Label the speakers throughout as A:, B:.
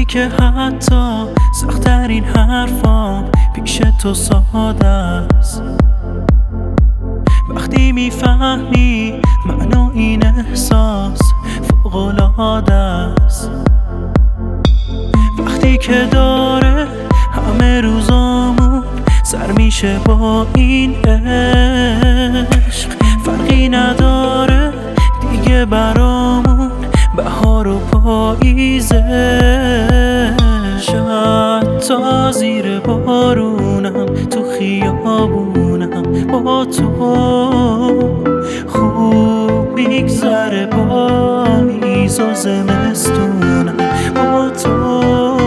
A: که حتی سخت‌ترین حرفام پیش تو ساده است. وقتی میفهمی معنا این احساس فوق‌العاده است. وقتی که داره همه روزامون سر میشه با این عشق، فرقی نداره دیگه برامون بهار و پاییزه. حتی زیر بارونم تو خیابونم با تو خوب میگذره، پاییز و زمستونم با تو.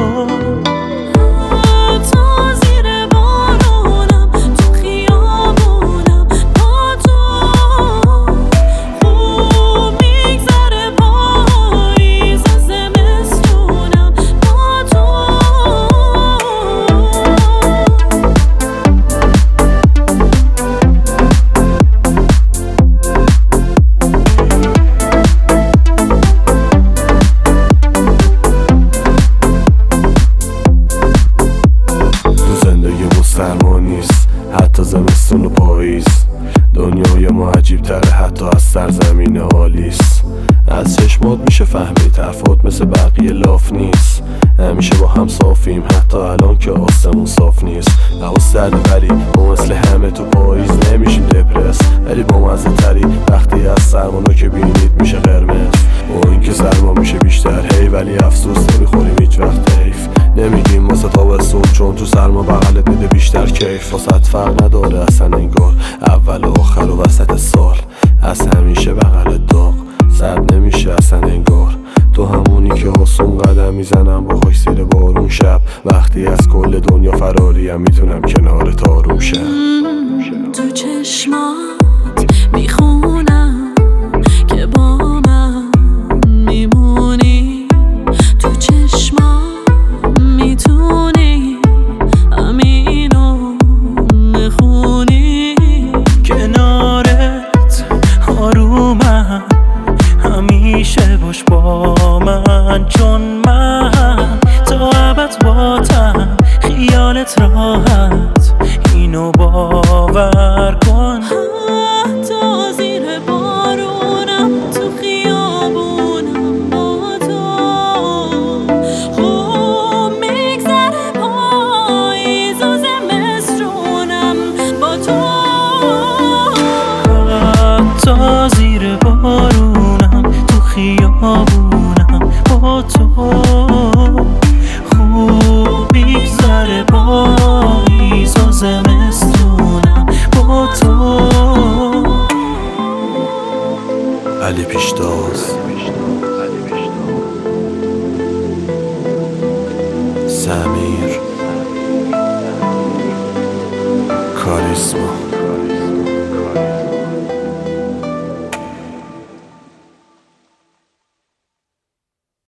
B: سرما نیست حتی زمستون و پاییز، دنیای ما عجیب تره حتی از سرزمین آلیس. از چشمات میشه فهمید حرفات مثل بقیه لاف نیست، همیشه با هم صافیم حتی الان که آسمون صاف نیست. هوا سرد ولی ما مثل همه تو پاییز نمیشیم دپرس، ولی با مزه تری وقتی از سرما که بینید میشه قرمز. با اینکه سرما میشه بیشتر هی، ولی افسوس نمیخوریم هیچ وقت حیف. نمیگیم واسه تابستون چون تو سرما بغلت میده بیشتر کیف. واسه فرق نداره اصلا انگار اول و آخر و وسط سال، از همیشه بغلت داغ سرد نمیشه اصلا انگار. تو همونی که آسون قدم میزنم با خوش زیر بارون شب، وقتی از کل دنیا فراریم میتونم کنار تاروم شم.
C: تو چشمات میخونم که با من میمونی، تو چشمات میتونی همینو بخونی.
A: کنارت آرومم همیشه باش با من، چون من تا ابد باتم خیالت راحت، اینو باور کن.
C: حتی زیر بارونم تو خیابونم با تو خوب میگذره، پاییز و زمستونم با تو.
A: حتی زیر بارونم تو خیابونم با تو خوب میگذره، پاییز و زمستونم با تو.
B: علی پیشتاز، سمیر، کاریسما.